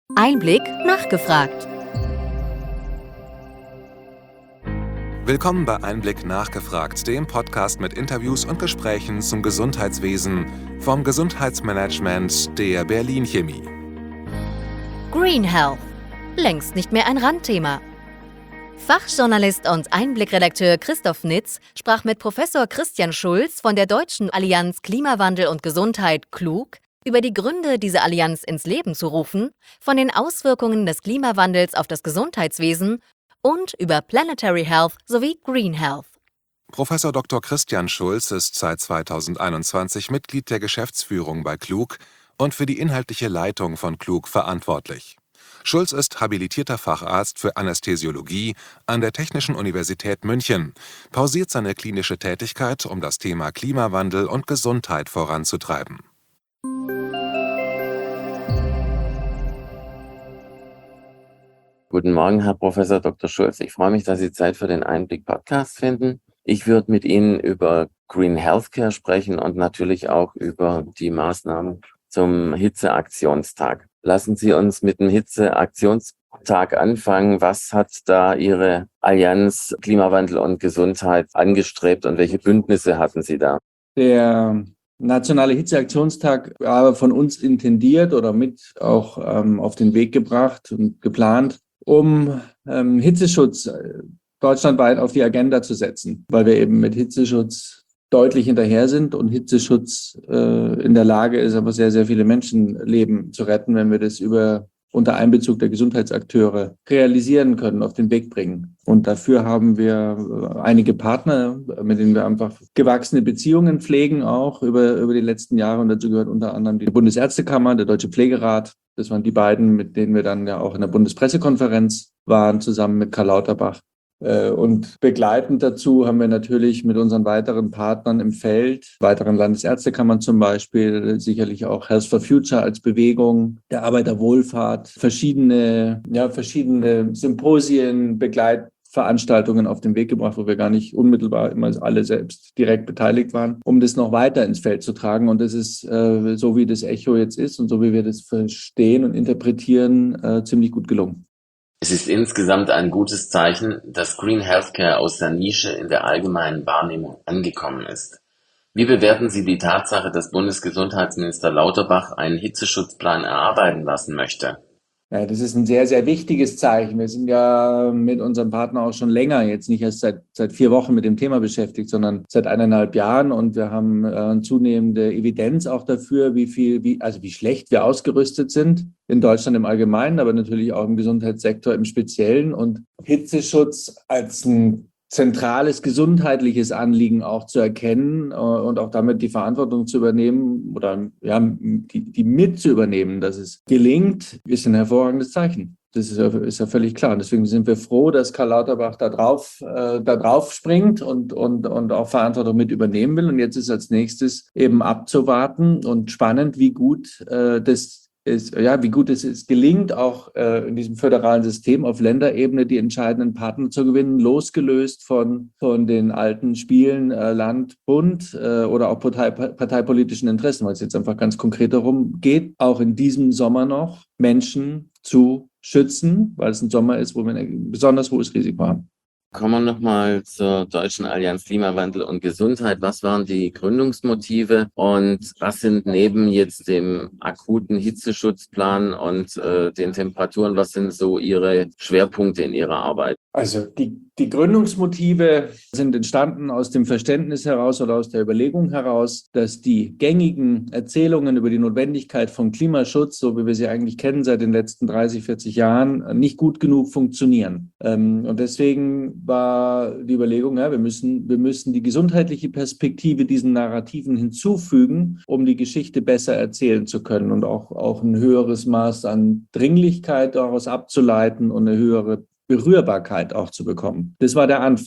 Einblick nachgefragt. Willkommen bei Einblick nachgefragt, dem Podcast mit Interviews und Gesprächen zum Gesundheitswesen vom Gesundheitsmanagement der Berlin Chemie. Green Health. Längst nicht mehr ein Randthema. Fachjournalist und Einblick-Redakteur Christoph Nitz sprach mit Professor Christian Schulz von der Deutschen Allianz Klimawandel und Gesundheit (KLUG) über die Gründe, diese Allianz ins Leben zu rufen, von den Auswirkungen des Klimawandels auf das Gesundheitswesen und über Planetary Health sowie Green Health. Professor Dr. Christian Schulz ist seit 2021 Mitglied der Geschäftsführung bei KLUG und für die inhaltliche Leitung von KLUG verantwortlich. Schulz ist habilitierter Facharzt für Anästhesiologie an der Technischen Universität München, pausiert seine klinische Tätigkeit, um das Thema Klimawandel und Gesundheit voranzutreiben. Guten Morgen, Herr Professor Dr. Schulz. Ich freue mich, dass Sie Zeit für den Einblick-Podcast finden. Ich würde mit Ihnen über Green Healthcare sprechen und natürlich auch über die Maßnahmen zum Hitzeaktionstag. Lassen Sie uns mit dem Hitzeaktionstag anfangen. Was hat da Ihre Allianz Klimawandel und Gesundheit angestrebt und welche Bündnisse hatten Sie da? Der Nationale Hitzeaktionstag war von uns intendiert oder mit auch auf den Weg gebracht und geplant, um Hitzeschutz deutschlandweit auf die Agenda zu setzen, weil wir eben mit Hitzeschutz deutlich hinterher sind und Hitzeschutz in der Lage ist, aber sehr, sehr viele Menschenleben zu retten, wenn wir das unter Einbezug der Gesundheitsakteure realisieren können, auf den Weg bringen. Und dafür haben wir einige Partner, mit denen wir einfach gewachsene Beziehungen pflegen, auch über die letzten Jahre. Und dazu gehört unter anderem die Bundesärztekammer, der Deutsche Pflegerat. Das waren die beiden, mit denen wir dann ja auch in der Bundespressekonferenz waren, zusammen mit Karl Lauterbach. Und begleitend dazu haben wir natürlich mit unseren weiteren Partnern im Feld, weiteren Landesärztekammern zum Beispiel, sicherlich auch Health for Future als Bewegung, der Arbeiterwohlfahrt, verschiedene Symposien, Begleitveranstaltungen auf den Weg gebracht, wo wir gar nicht unmittelbar immer alle selbst direkt beteiligt waren, um das noch weiter ins Feld zu tragen. Und das ist, so wie das Echo jetzt ist und so wie wir das verstehen und interpretieren, ziemlich gut gelungen. Es ist insgesamt ein gutes Zeichen, dass Green Healthcare aus der Nische in der allgemeinen Wahrnehmung angekommen ist. Wie bewerten Sie die Tatsache, dass Bundesgesundheitsminister Lauterbach einen Hitzeschutzplan erarbeiten lassen möchte? Ja, das ist ein sehr, sehr wichtiges Zeichen. Wir sind ja mit unserem Partner auch schon länger, jetzt nicht erst seit 4 Wochen mit dem Thema beschäftigt, sondern seit 1,5 Jahren. Und wir haben zunehmende Evidenz auch dafür, wie schlecht wir ausgerüstet sind in Deutschland im Allgemeinen, aber natürlich auch im Gesundheitssektor im Speziellen. Und Hitzeschutz als ein zentrales gesundheitliches Anliegen auch zu erkennen und auch damit die Verantwortung zu übernehmen oder ja, die mit zu übernehmen, dass es gelingt, ist ein hervorragendes Zeichen. Das ist ja völlig klar. Und deswegen sind wir froh, dass Karl Lauterbach da drauf springt und auch Verantwortung mit übernehmen will. Und jetzt ist als nächstes eben abzuwarten und spannend, wie gut es gelingt, auch in diesem föderalen System auf Länderebene die entscheidenden Partner zu gewinnen, losgelöst von den alten Spielen Land, Bund oder auch parteipolitischen Interessen, weil es jetzt einfach ganz konkret darum geht, auch in diesem Sommer noch Menschen zu schützen, weil es ein Sommer ist, wo wir ein besonders hohes Risiko haben. Kommen wir nochmal zur Deutschen Allianz Klimawandel und Gesundheit. Was waren die Gründungsmotive und was sind neben jetzt dem akuten Hitzeschutzplan und den Temperaturen, was sind so Ihre Schwerpunkte in Ihrer Arbeit? Also die Gründungsmotive sind entstanden aus dem Verständnis heraus oder aus der Überlegung heraus, dass die gängigen Erzählungen über die Notwendigkeit von Klimaschutz, so wie wir sie eigentlich kennen seit den letzten 30, 40 Jahren, nicht gut genug funktionieren. Und deswegen war die Überlegung, ja, wir müssen die gesundheitliche Perspektive diesen Narrativen hinzufügen, um die Geschichte besser erzählen zu können und auch ein höheres Maß an Dringlichkeit daraus abzuleiten und eine höhere Berührbarkeit auch zu bekommen. Das war der Anfang.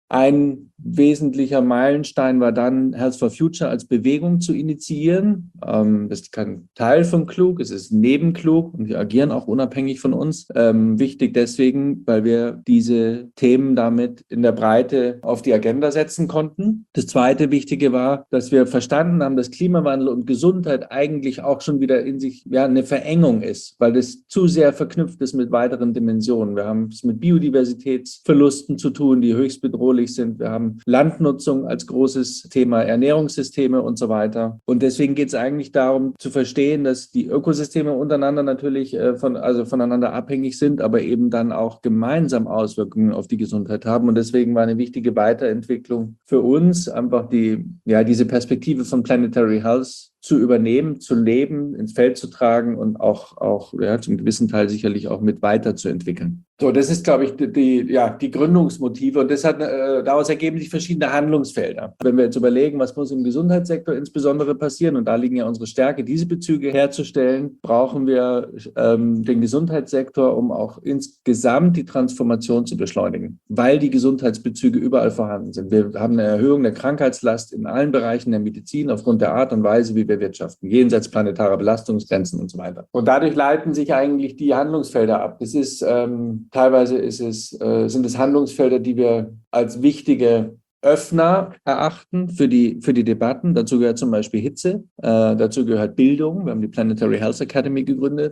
Ein wesentlicher Meilenstein war dann, Health for Future als Bewegung zu initiieren. Das ist kein Teil von Klug, es ist neben Klug und wir agieren auch unabhängig von uns. Wichtig deswegen, weil wir diese Themen damit in der Breite auf die Agenda setzen konnten. Das zweite Wichtige war, dass wir verstanden haben, dass Klimawandel und Gesundheit eigentlich auch schon wieder in sich eine Verengung ist, weil das zu sehr verknüpft ist mit weiteren Dimensionen. Wir haben es mit Biodiversitätsverlusten zu tun, die höchst bedrohlich sind. Wir haben Landnutzung als großes Thema, Ernährungssysteme und so weiter. Und deswegen geht es eigentlich darum zu verstehen, dass die Ökosysteme untereinander natürlich voneinander abhängig sind, aber eben dann auch gemeinsam Auswirkungen auf die Gesundheit haben. Und deswegen war eine wichtige Weiterentwicklung für uns, einfach diese Perspektive von Planetary Health zu übernehmen, zu leben, ins Feld zu tragen und auch zum gewissen Teil sicherlich auch mit weiterzuentwickeln. So, das ist, glaube ich, die Gründungsmotive und daraus ergeben sich verschiedene Handlungsfelder. Wenn wir jetzt überlegen, was muss im Gesundheitssektor insbesondere passieren, und da liegen ja unsere Stärke, diese Bezüge herzustellen, brauchen wir den Gesundheitssektor, um auch insgesamt die Transformation zu beschleunigen, weil die Gesundheitsbezüge überall vorhanden sind. Wir haben eine Erhöhung der Krankheitslast in allen Bereichen der Medizin aufgrund der Art und Weise, wie wir wirtschaften, jenseits planetarer Belastungsgrenzen und so weiter. Und dadurch leiten sich eigentlich die Handlungsfelder ab. Das ist teilweise sind es Handlungsfelder, die wir als wichtige Öffner erachten für die Debatten. Dazu gehört zum Beispiel Hitze, dazu gehört Bildung. Wir haben die Planetary Health Academy gegründet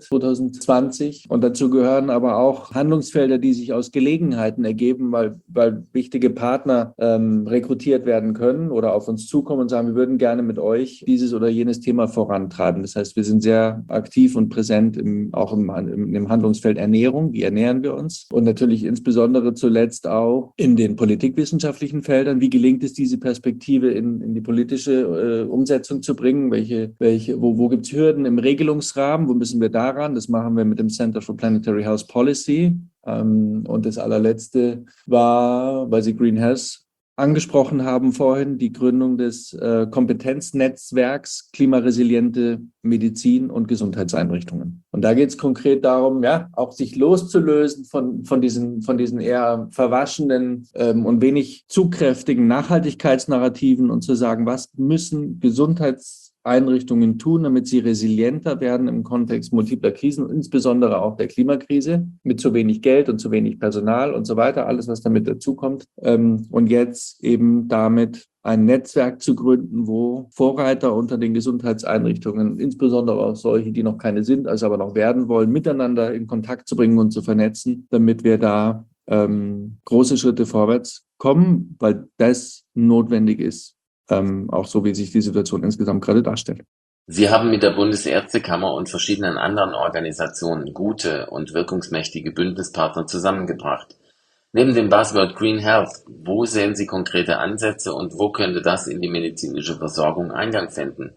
2020 und dazu gehören aber auch Handlungsfelder, die sich aus Gelegenheiten ergeben, weil wichtige Partner rekrutiert werden können oder auf uns zukommen und sagen, wir würden gerne mit euch dieses oder jenes Thema vorantreiben. Das heißt, wir sind sehr aktiv und präsent im Handlungsfeld Ernährung. Wie ernähren wir uns? Und natürlich insbesondere zuletzt auch in den politikwissenschaftlichen Feldern. Wie gelingt es, diese Perspektive in die politische Umsetzung zu bringen? Wo gibt es Hürden im Regelungsrahmen? Wo müssen wir daran? Das machen wir mit dem Center for Planetary Health Policy. Und das allerletzte war, weil Sie Green Health angesprochen haben vorhin, die Gründung des Kompetenznetzwerks klimaresiliente Medizin und Gesundheitseinrichtungen. Und da geht es konkret darum, auch sich loszulösen von diesen eher verwaschenen und wenig zugkräftigen Nachhaltigkeitsnarrativen und zu sagen, was müssen Gesundheitseinrichtungen tun, damit sie resilienter werden im Kontext multipler Krisen, insbesondere auch der Klimakrise, mit zu wenig Geld und zu wenig Personal und so weiter, alles, was damit dazukommt. Und jetzt eben damit ein Netzwerk zu gründen, wo Vorreiter unter den Gesundheitseinrichtungen, insbesondere auch solche, die noch keine sind, also aber noch werden wollen, miteinander in Kontakt zu bringen und zu vernetzen, damit wir da große Schritte vorwärts kommen, weil das notwendig ist. Auch so, wie sich die Situation insgesamt gerade darstellt. Sie haben mit der Bundesärztekammer und verschiedenen anderen Organisationen gute und wirkungsmächtige Bündnispartner zusammengebracht. Neben dem Buzzword Green Health, wo sehen Sie konkrete Ansätze und wo könnte das in die medizinische Versorgung Eingang finden?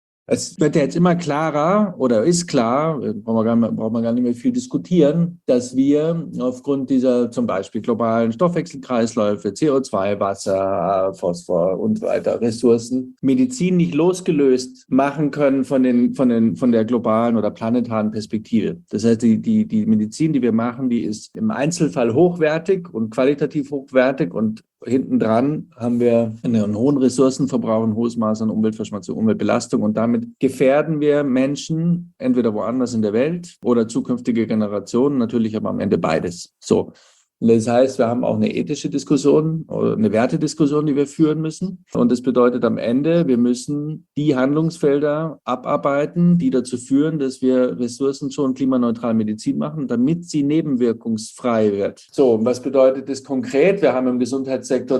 Es wird ja jetzt immer klarer oder ist klar, braucht man gar nicht mehr viel diskutieren, dass wir aufgrund dieser zum Beispiel globalen Stoffwechselkreisläufe, CO2, Wasser, Phosphor und so weiter, Ressourcen, Medizin nicht losgelöst machen können von der globalen oder planetaren Perspektive. Das heißt, die Medizin, die wir machen, die ist im Einzelfall hochwertig und qualitativ hochwertig und hinten dran haben wir einen hohen Ressourcenverbrauch, ein hohes Maß an Umweltverschmutzung, Umweltbelastung und damit gefährden wir Menschen entweder woanders in der Welt oder zukünftige Generationen, natürlich aber am Ende beides. So. Das heißt, wir haben auch eine ethische Diskussion oder eine Wertediskussion, die wir führen müssen. Und das bedeutet am Ende, wir müssen die Handlungsfelder abarbeiten, die dazu führen, dass wir ressourcenschonend klimaneutral Medizin machen, damit sie nebenwirkungsfrei wird. So, und was bedeutet das konkret? Wir haben im Gesundheitssektor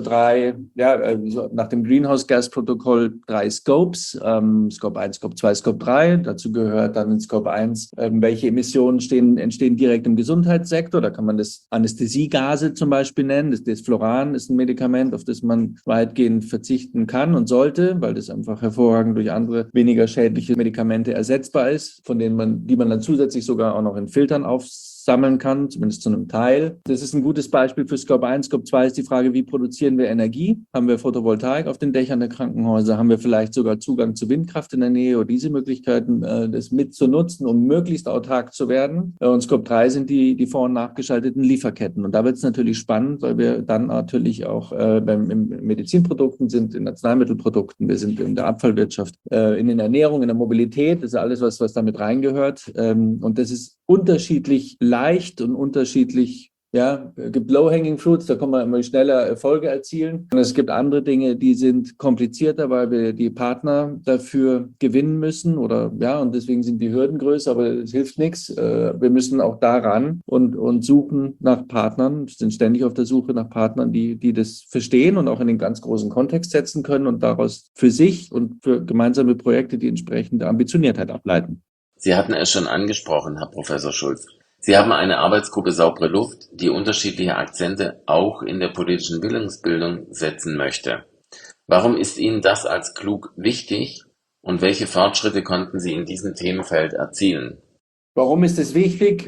nach dem Greenhouse-Gas-Protokoll 3 Scopes, Scope 1, Scope 2, Scope 3. Dazu gehört dann in Scope 1, welche Emissionen entstehen direkt im Gesundheitssektor. Da kann man das Anästhesiegase zum Beispiel nennen. Das Desfloran ist ein Medikament, auf das man weitgehend verzichten kann und sollte, weil das einfach hervorragend durch andere, weniger schädliche Medikamente ersetzbar ist, die man dann zusätzlich sogar auch noch in Filtern sammeln kann, zumindest zu einem Teil. Das ist ein gutes Beispiel für Scope 1. Scope 2 ist die Frage, wie produzieren wir Energie? Haben wir Photovoltaik auf den Dächern der Krankenhäuser? Haben wir vielleicht sogar Zugang zu Windkraft in der Nähe oder diese Möglichkeiten, das mitzunutzen, um möglichst autark zu werden? Und Scope 3 sind die vor- und nachgeschalteten Lieferketten. Und da wird es natürlich spannend, weil wir dann natürlich auch in Medizinprodukten sind, in Arzneimittelprodukten, wir sind in der Abfallwirtschaft, in der Ernährung, in der Mobilität, das ist alles, was damit reingehört. Und das ist unterschiedlich leicht und unterschiedlich, ja, gibt Low-Hanging Fruits, da kann man immer schneller Erfolge erzielen. Und es gibt andere Dinge, die sind komplizierter, weil wir die Partner dafür gewinnen müssen oder ja, und deswegen sind die Hürden größer, aber es hilft nichts. Wir müssen auch daran und suchen nach Partnern, sind ständig auf der Suche nach Partnern, die das verstehen und auch in den ganz großen Kontext setzen können und daraus für sich und für gemeinsame Projekte die entsprechende Ambitioniertheit ableiten. Sie hatten es schon angesprochen, Herr Professor Schulz. Sie haben eine Arbeitsgruppe Saubere Luft, die unterschiedliche Akzente auch in der politischen Willensbildung setzen möchte. Warum ist Ihnen das als klug wichtig und welche Fortschritte konnten Sie in diesem Themenfeld erzielen? Warum ist es wichtig?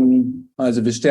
Also wir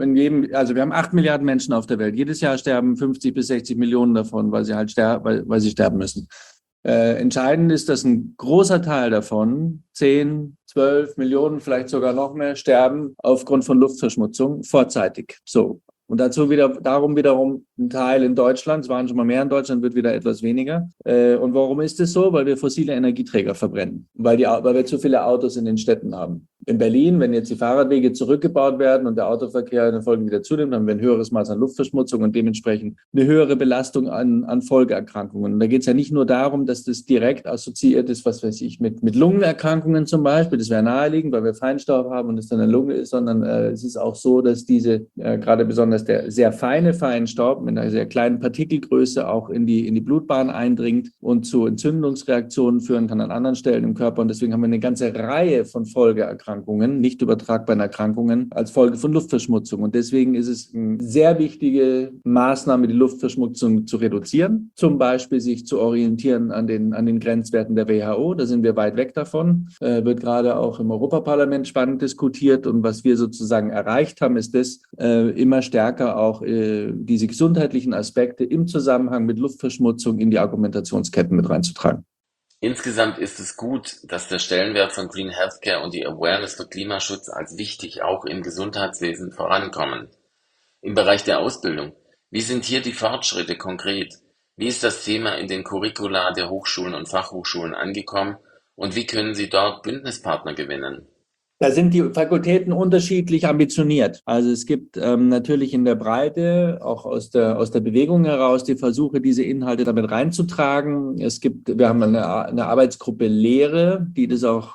haben 8 Milliarden Menschen auf der Welt. Jedes Jahr sterben 50 bis 60 Millionen davon, weil sie sterben müssen. Entscheidend ist, dass ein großer Teil davon, 10, 12 Millionen, vielleicht sogar noch mehr, sterben aufgrund von Luftverschmutzung vorzeitig. So. Und darum wiederum ein Teil in Deutschland, es waren schon mal mehr in Deutschland, wird wieder etwas weniger. Und warum ist es so? Weil wir fossile Energieträger verbrennen, weil wir zu viele Autos in den Städten haben. In Berlin, wenn jetzt die Fahrradwege zurückgebaut werden und der Autoverkehr in den Folgen wieder zunimmt, dann haben wir ein höheres Maß an Luftverschmutzung und dementsprechend eine höhere Belastung an Folgeerkrankungen. Und da geht es ja nicht nur darum, dass das direkt assoziiert ist, was weiß ich, mit Lungenerkrankungen zum Beispiel. Das wäre naheliegend, weil wir Feinstaub haben und es dann eine Lunge ist, sondern es ist auch so, dass diese, gerade besonders der sehr feine Feinstaub mit einer sehr kleinen Partikelgröße auch in die Blutbahn eindringt und zu Entzündungsreaktionen führen kann an anderen Stellen im Körper. Und deswegen haben wir eine ganze Reihe von Folgeerkrankungen, nicht übertragbaren Erkrankungen, als Folge von Luftverschmutzung. Und deswegen ist es eine sehr wichtige Maßnahme, die Luftverschmutzung zu reduzieren. Zum Beispiel sich zu orientieren an den Grenzwerten der WHO. Da sind wir weit weg davon. Wird gerade auch im Europaparlament spannend diskutiert. Und was wir sozusagen erreicht haben, ist das, immer stärker auch diese gesundheitlichen Aspekte im Zusammenhang mit Luftverschmutzung in die Argumentationsketten mit reinzutragen. Insgesamt ist es gut, dass der Stellenwert von Green Healthcare und die Awareness für Klimaschutz als wichtig auch im Gesundheitswesen vorankommen. Im Bereich der Ausbildung, wie sind hier die Fortschritte konkret? Wie ist das Thema in den Curricula der Hochschulen und Fachhochschulen angekommen und wie können Sie dort Bündnispartner gewinnen? Da sind die Fakultäten unterschiedlich ambitioniert. Also es gibt natürlich in der Breite, auch aus der Bewegung heraus, die Versuche, diese Inhalte damit reinzutragen. Wir haben eine Arbeitsgruppe Lehre, die das auch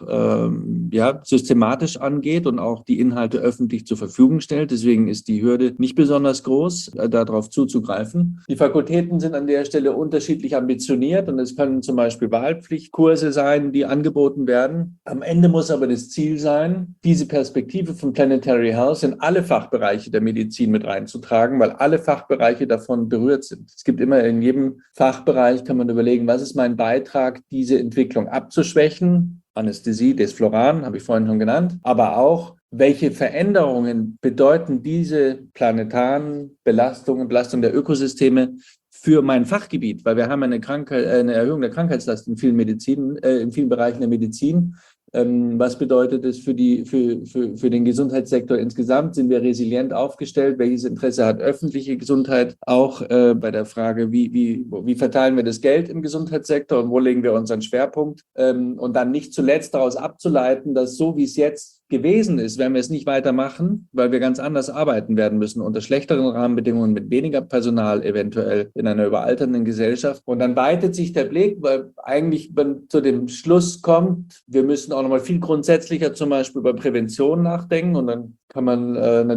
systematisch angeht und auch die Inhalte öffentlich zur Verfügung stellt. Deswegen ist die Hürde nicht besonders groß, darauf zuzugreifen. Die Fakultäten sind an der Stelle unterschiedlich ambitioniert und es können zum Beispiel Wahlpflichtkurse sein, die angeboten werden. Am Ende muss aber das Ziel sein, diese Perspektive von Planetary Health in alle Fachbereiche der Medizin mit reinzutragen, weil alle Fachbereiche davon berührt sind. Es gibt immer in jedem Fachbereich, kann man überlegen, was ist mein Beitrag, diese Entwicklung abzuschwächen? Anästhesie, Desfloran, habe ich vorhin schon genannt, aber auch, welche Veränderungen bedeuten diese planetaren Belastungen, Belastung der Ökosysteme für mein Fachgebiet? Weil wir haben eine Erhöhung der Krankheitslast in vielen Bereichen der Medizin. Was bedeutet es für den Gesundheitssektor insgesamt? Sind wir resilient aufgestellt? Welches Interesse hat öffentliche Gesundheit? Auch bei der Frage, wie verteilen wir das Geld im Gesundheitssektor und wo legen wir unseren Schwerpunkt? Und dann nicht zuletzt daraus abzuleiten, dass so wie es jetzt gewesen ist, werden wir es nicht weitermachen, weil wir ganz anders arbeiten werden müssen, unter schlechteren Rahmenbedingungen, mit weniger Personal eventuell in einer überalternden Gesellschaft. Und dann weitet sich der Blick, weil eigentlich man zu dem Schluss kommt, wir müssen auch nochmal viel grundsätzlicher zum Beispiel über Prävention nachdenken und dann kann man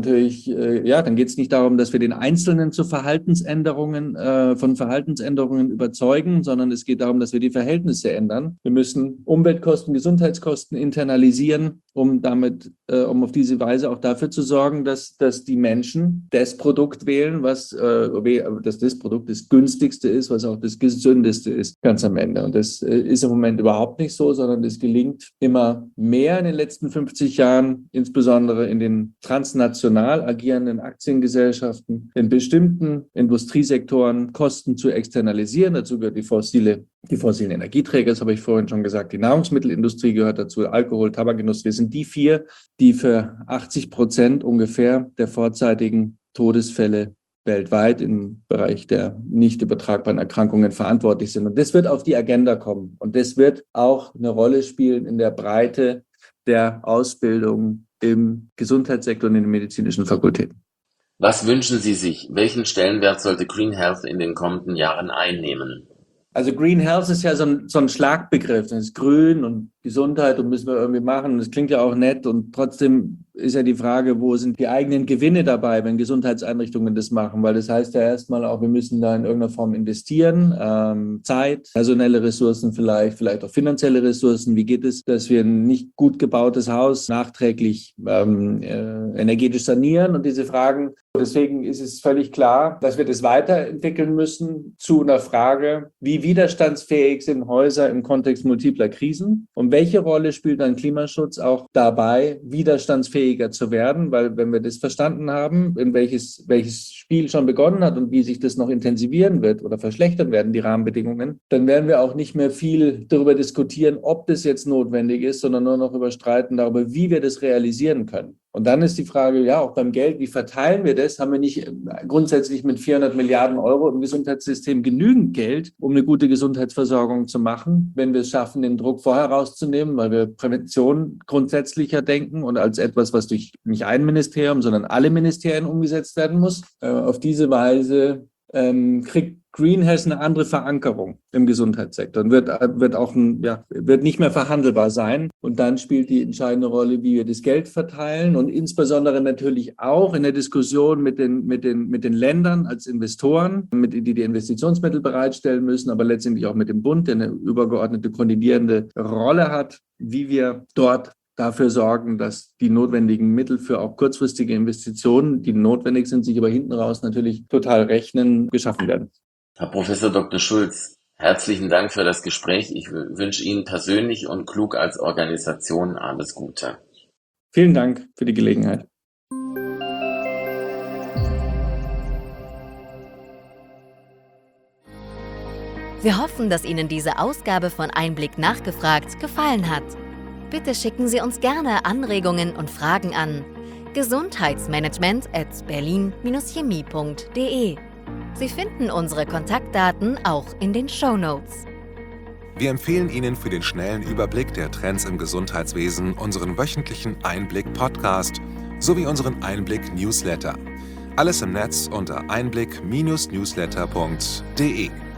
dann geht es nicht darum, dass wir den Einzelnen zu Verhaltensänderungen überzeugen, sondern es geht darum, dass wir die Verhältnisse ändern. Wir müssen Umweltkosten, Gesundheitskosten internalisieren um auf diese Weise auch dafür zu sorgen, dass die Menschen das Produkt wählen, dass das Produkt das günstigste ist, was auch das gesündeste ist, ganz am Ende. Und das ist im Moment überhaupt nicht so, sondern es gelingt immer mehr in den letzten 50 Jahren, insbesondere in den transnational agierenden Aktiengesellschaften, in bestimmten Industriesektoren Kosten zu externalisieren. Dazu gehört die fossilen Energieträger, das habe ich vorhin schon gesagt, die Nahrungsmittelindustrie gehört dazu, Alkohol, Tabakindustrie. Wir sind die 4, die für 80% ungefähr der vorzeitigen Todesfälle weltweit im Bereich der nicht übertragbaren Erkrankungen verantwortlich sind. Und das wird auf die Agenda kommen. Und das wird auch eine Rolle spielen in der Breite der Ausbildung im Gesundheitssektor und in den medizinischen Fakultäten. Was wünschen Sie sich? Welchen Stellenwert sollte Green Health in den kommenden Jahren einnehmen? Also Green Health ist ja so ein Schlagbegriff. Das ist grün und Gesundheit und müssen wir irgendwie machen. Das klingt ja auch nett und trotzdem ist ja die Frage, wo sind die eigenen Gewinne dabei, wenn Gesundheitseinrichtungen das machen? Weil das heißt ja erstmal auch, wir müssen da in irgendeiner Form investieren, Zeit, personelle Ressourcen vielleicht auch finanzielle Ressourcen. Wie geht es, dass wir ein nicht gut gebautes Haus nachträglich energetisch sanieren und diese Fragen? Deswegen ist es völlig klar, dass wir das weiterentwickeln müssen zu einer Frage, wie widerstandsfähig sind Häuser im Kontext multipler Krisen und welche Rolle spielt dann Klimaschutz auch dabei, widerstandsfähiger zu werden? Weil wenn wir das verstanden haben, in welches Spiel schon begonnen hat und wie sich das noch intensivieren wird oder verschlechtern werden, die Rahmenbedingungen, dann werden wir auch nicht mehr viel darüber diskutieren, ob das jetzt notwendig ist, sondern nur noch überstreiten darüber, wie wir das realisieren können. Und dann ist die Frage, ja, auch beim Geld, wie verteilen wir das? Haben wir nicht grundsätzlich mit 400 Milliarden Euro im Gesundheitssystem genügend Geld, um eine gute Gesundheitsversorgung zu machen, wenn wir es schaffen, den Druck vorher rauszunehmen, weil wir Prävention grundsätzlicher denken und als etwas, was durch nicht ein Ministerium, sondern alle Ministerien umgesetzt werden muss. Auf diese Weise kriegt Green Health eine andere Verankerung im Gesundheitssektor und wird nicht mehr verhandelbar sein. Und dann spielt die entscheidende Rolle, wie wir das Geld verteilen und insbesondere natürlich auch in der Diskussion mit den Ländern als Investoren, die Investitionsmittel bereitstellen müssen, aber letztendlich auch mit dem Bund, der eine übergeordnete koordinierende Rolle hat, wie wir dort dafür sorgen, dass die notwendigen Mittel für auch kurzfristige Investitionen, die notwendig sind, sich aber hinten raus natürlich total rechnen, geschaffen werden. Herr Professor Dr. Schulz, herzlichen Dank für das Gespräch. Ich wünsche Ihnen persönlich und Klug als Organisation alles Gute. Vielen Dank für die Gelegenheit. Wir hoffen, dass Ihnen diese Ausgabe von Einblick nachgefragt gefallen hat. Bitte schicken Sie uns gerne Anregungen und Fragen an gesundheitsmanagement@berlin-chemie.de. Sie finden unsere Kontaktdaten auch in den Shownotes. Wir empfehlen Ihnen für den schnellen Überblick der Trends im Gesundheitswesen unseren wöchentlichen Einblick-Podcast sowie unseren Einblick-Newsletter. Alles im Netz unter einblick-newsletter.de.